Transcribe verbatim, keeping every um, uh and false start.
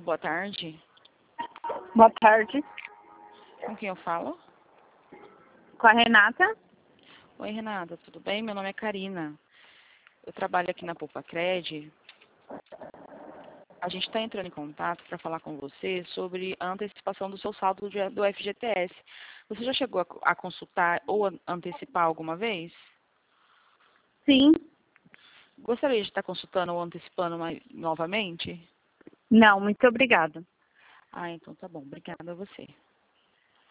boa tarde. Boa tarde. Com quem eu falo? Com a Renata. Oi, Renata, tudo bem? Meu nome é Karina. Eu trabalho aqui na Poupa Cred. A gente está entrando em contato para falar com você sobre a antecipação do seu saldo de- do F G T S. Você já chegou a, a consultar ou a- antecipar alguma vez? Sim. Gostaria de estar consultando ou antecipando mais, novamente? Não, muito obrigada. Ah, então tá bom. Obrigada a você.